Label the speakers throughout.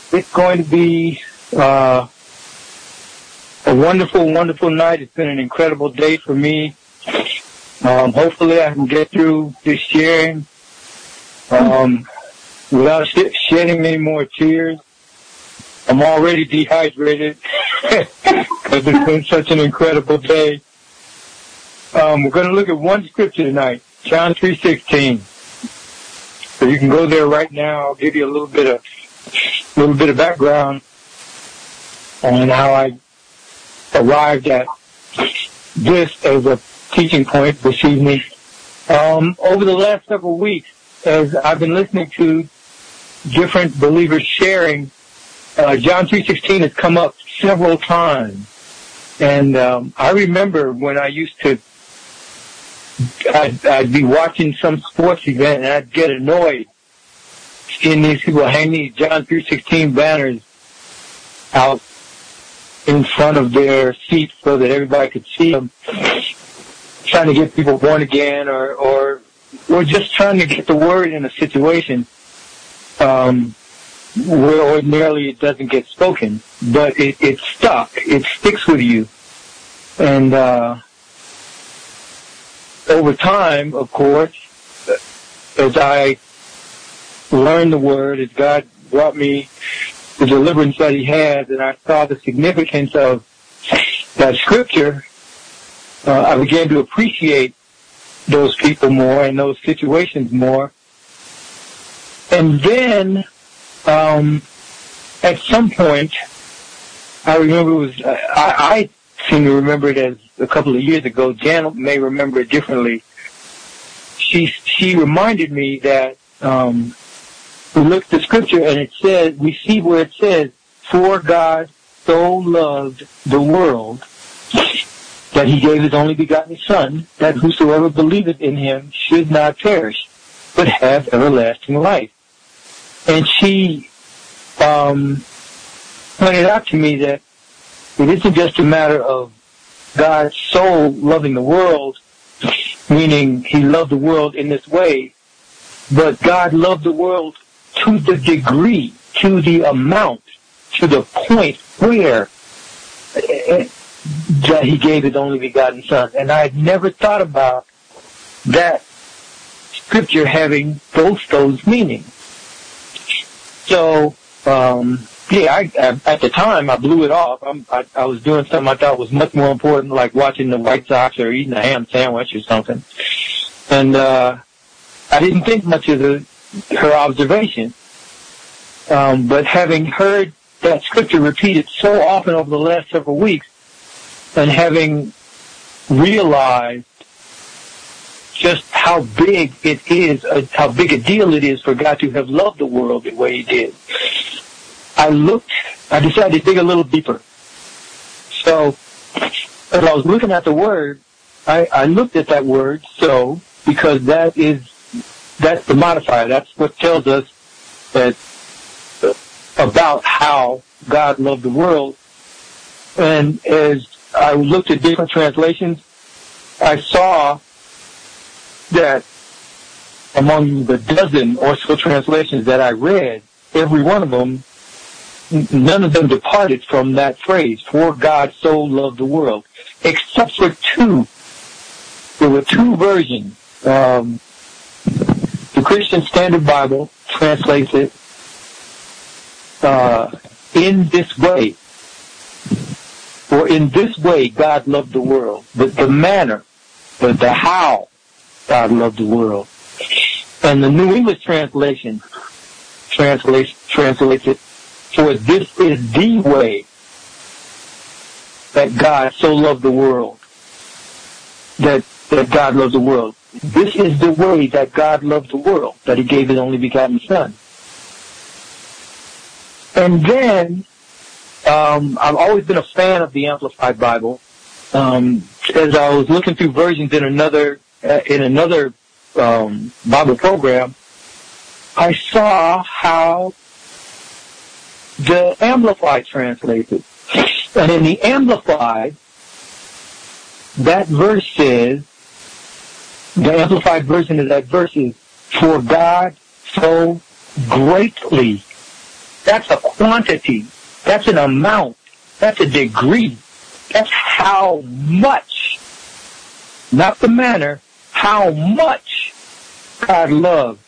Speaker 1: It's going to be a wonderful, wonderful night. It's been an incredible day for me. Hopefully I can get through this sharing without shedding any more tears. I'm already dehydrated because it's been such an incredible day. We're going to look at one scripture tonight, John 3:16. So you can go there right now. I'll give you a little bit of background on how I arrived at this as a teaching point this evening. Over the last several weeks, as I've been listening to different believers sharing, John 3:16 has come up several times. And I remember when I used to, I'd be watching some sports event and I'd get annoyed seeing these people hang these John 3:16 banners out in front of their seats so that everybody could see them, trying to get people born again or just trying to get the word in a situation where ordinarily it doesn't get spoken, but it's stuck. It sticks with you. And over time, of course, as I learned the word, as God brought me the deliverance that He has, and I saw the significance of that scripture, I began to appreciate those people more and those situations more. And then, at some point, I remember it was, I seem to remember it as a couple of years ago. Jan may remember it differently. She reminded me that, we looked at the scripture and it says, we see where it says, for God so loved the world that He gave His only begotten Son, that whosoever believeth in Him should not perish, but have everlasting life. And she pointed out to me that it isn't just a matter of God so loving the world, meaning He loved the world in this way, but God loved the world to the degree, to the amount, to the point where that He gave His only begotten Son. And I had never thought about that scripture having both those meanings. So, at the time, I blew it off. I was doing something I thought was much more important, like watching the White Sox or eating a ham sandwich or something. And I didn't think much of her observation. But having heard that scripture repeated so often over the last several weeks, and having realized just how big it is, how big a deal it is for God to have loved the world the way He did, I decided to dig a little deeper. So, as I was looking at the word, I looked at that word, so, because that's the modifier. That's what tells us that about how God loved the world. And as I looked at different translations, I saw that among the dozen or so translations that I read, every one of them, none of them departed from that phrase, for God so loved the world, except for two. There were two versions. The Christian Standard Bible translates it in this way. For in this way God loved the world. The manner, the how God loved the world. And the New English translation translates it, for this is the way that God so loved the world. That God loved the world. This is the way that God loved the world, that He gave His only begotten Son. And then, I've always been a fan of the Amplified Bible. As I was looking through versions in another Bible program, I saw how the Amplified translates it. And in the Amplified, that verse says, the Amplified version of that verse is, for God so greatly, That's a quantity. That's an amount. That's a degree. That's how much, not the manner, how much God loved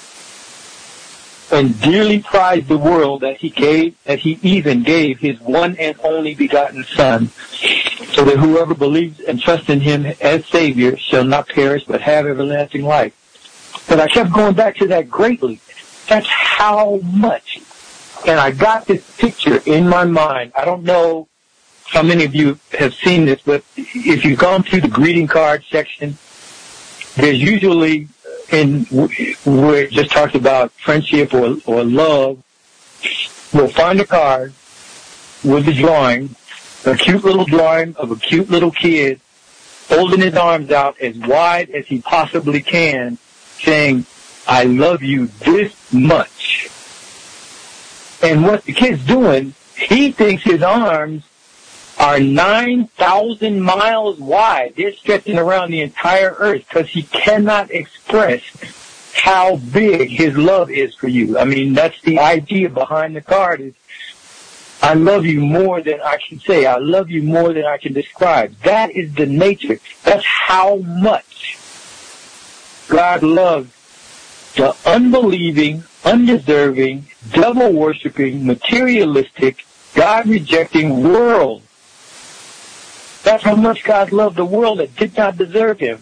Speaker 1: and dearly prized the world that he even gave his one and only begotten Son, so that whoever believes and trusts in him as Savior shall not perish but have everlasting life. But I kept going back to that greatly. That's how much. And I got this picture in my mind. I don't know how many of you have seen this, but if you've gone through the greeting card section, there's usually where it just talks about friendship or love, we'll find a card with a drawing, a cute little drawing of a cute little kid holding his arms out as wide as he possibly can, saying, I love you this much. And what the kid's doing, he thinks his arms are 9,000 miles wide. They're stretching around the entire earth because he cannot express how big his love is for you. I mean, that's the idea behind the card is, I love you more than I can say. I love you more than I can describe. That is the nature. That's how much God loves the unbelieving, undeserving, devil-worshipping, materialistic, God-rejecting world. That's how much God loved the world that did not deserve him.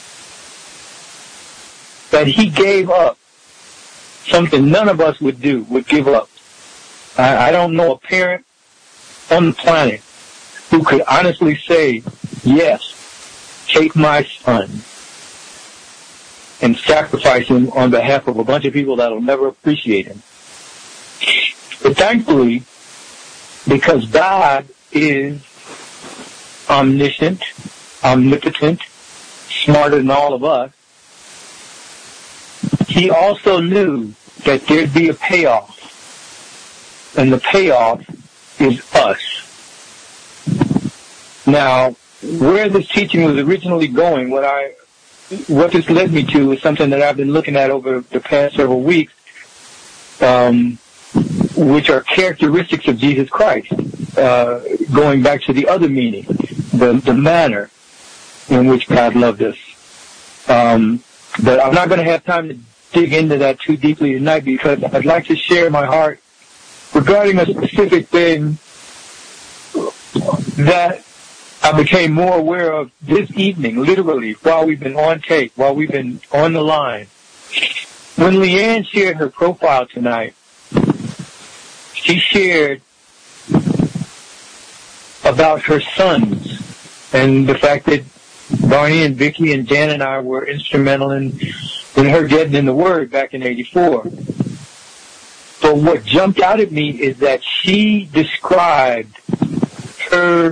Speaker 1: That he gave up something none of us would give up. I don't know a parent on the planet who could honestly say, yes, take my son and sacrifice him on behalf of a bunch of people that will never appreciate him. But thankfully, because God is omniscient, omnipotent, smarter than all of us, he also knew that there'd be a payoff. And the payoff is us. Now, where this teaching was originally going, what this led me to is something that I've been looking at over the past several weeks, which are characteristics of Jesus Christ, going back to the other meaning, the manner in which God loved us. But I'm not going to have time to dig into that too deeply tonight because I'd like to share my heart regarding a specific thing that I became more aware of this evening, literally, while we've been on tape, while we've been on the line. When Leanne shared her profile tonight, she shared about her sons and the fact that Barney and Vicky and Jan and I were instrumental in her getting in the Word back in '84. But what jumped out at me is that she described her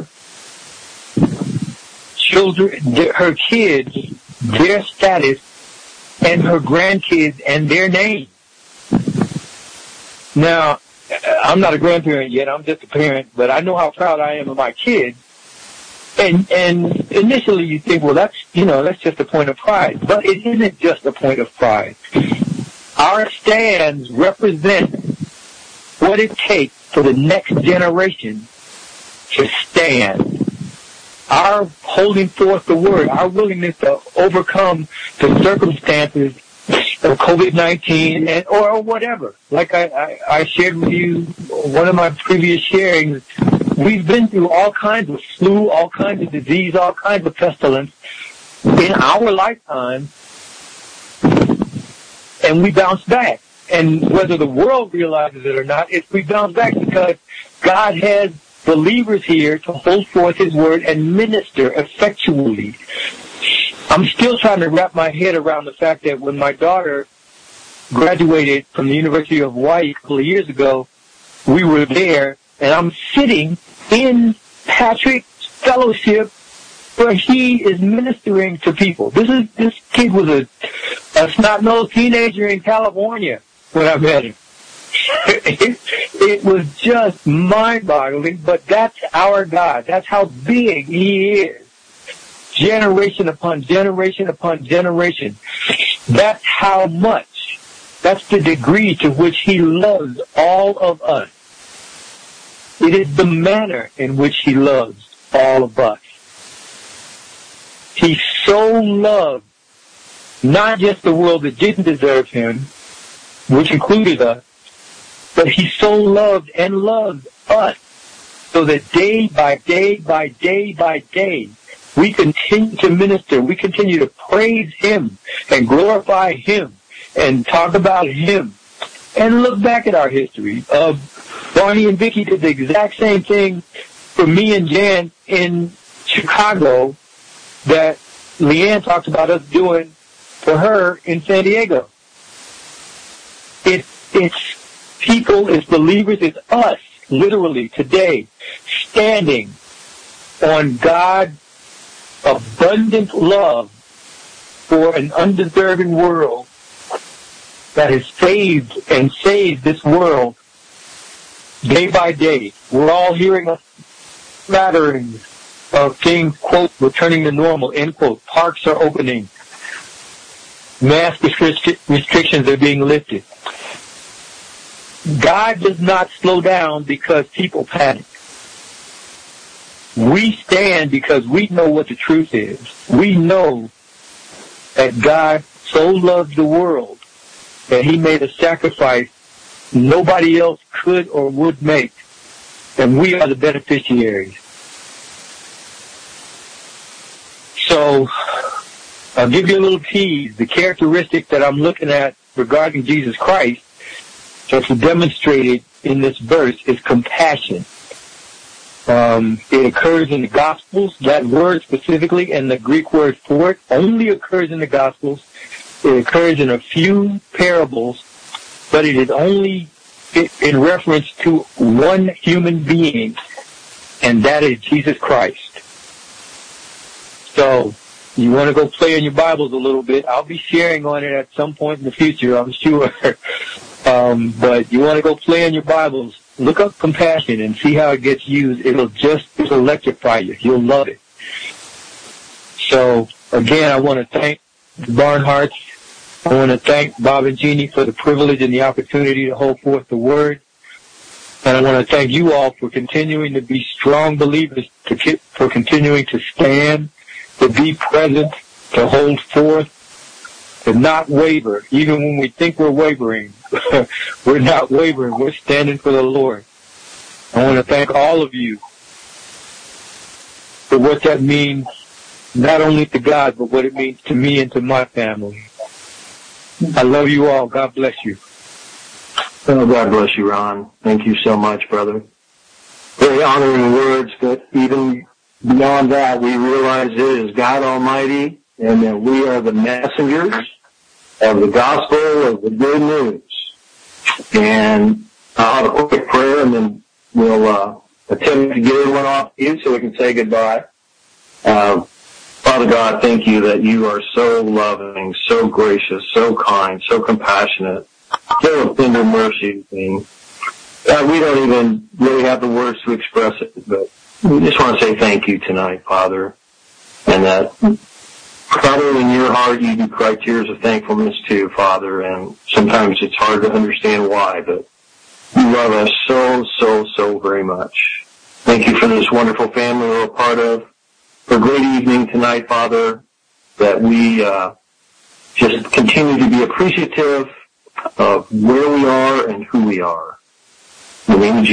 Speaker 1: children, her kids, their status, and her grandkids and their name. Now, I'm not a grandparent yet, I'm just a parent, but I know how proud I am of my kids. And initially you think, well, that's just a point of pride. But it isn't just a point of pride. Our stands represent what it takes for the next generation to stand. Our holding forth the Word, our willingness to overcome the circumstances of COVID-19 or whatever. Like I shared with you one of my previous sharings, we've been through all kinds of flu, all kinds of disease, all kinds of pestilence in our lifetime, and we bounce back. And whether the world realizes it or not, we bounce back because God has believers here to hold forth His Word and minister effectually. I'm still trying to wrap my head around the fact that when my daughter graduated from the University of Hawaii a couple of years ago, we were there, and I'm sitting in Patrick's fellowship where he is ministering to people. This kid was a snot-nosed teenager in California when I met him. It was just mind-boggling, but that's our God. That's how big He is. Generation upon generation upon generation. That's how much That's the degree to which he loves all of us. It is the manner in which he loves all of us. He so loved not just the world that didn't deserve him, which included us, but he so loved and loves us so that day by day by day by day, we continue to minister, we continue to praise him and glorify him and talk about him and look back at our history. Barney and Vicky did the exact same thing for me and Jan in Chicago that Leanne talked about us doing for her in San Diego. It's people, it's believers, it's us, literally, today, standing on God's abundant love for an undeserving world that has saved and saved this world day by day. We're all hearing a flattering of things, quote, returning to normal, end quote. Parks are opening. Mask restrictions are being lifted. God does not slow down because people panic. We stand because we know what the truth is. We know that God so loved the world that he made a sacrifice nobody else could or would make, and we are the beneficiaries. So, I'll give you a little tease. The characteristic that I'm looking at regarding Jesus Christ that's demonstrated in this verse is compassion. It occurs in the Gospels. That word specifically, and the Greek word for it, only occurs in the Gospels. It occurs in a few parables, but it is only in reference to one human being, and that is Jesus Christ. So, you want to go play in your Bibles a little bit. I'll be sharing on it at some point in the future, I'm sure. But you want to go play in your Bibles. Look up compassion and see how it gets used. It'll electrify you. You'll love it. So, again, I want to thank the Barnharts. I want to thank Bob and Jeannie for the privilege and the opportunity to hold forth the word. And I want to thank you all for continuing to be strong believers, for continuing to stand, to be present, to hold forth, to not waver. Even when we think we're wavering, we're not wavering. We're standing for the Lord. I want to thank all of you for what that means, not only to God, but what it means to me and to my family. I love you all. God bless you.
Speaker 2: Oh, God bless you, Ron. Thank you so much, brother. Very honoring words, but even beyond that, we realize it is God Almighty and that we are the messengers of the gospel, of the good news. And I'll have a quick prayer and then we'll attempt to get everyone off you so we can say goodbye. Father God, thank you that you are so loving, so gracious, so kind, so compassionate, so of tender mercy. And we don't even really have the words to express it, but we just want to say thank you tonight, Father, and that, Father, in your heart you do cry tears of thankfulness too, Father, and sometimes it's hard to understand why, but you love us so, so, so very much. Thank you for this wonderful family we're a part of, for a great evening tonight, Father, that we just continue to be appreciative of where we are and who we are. In the name of Jesus.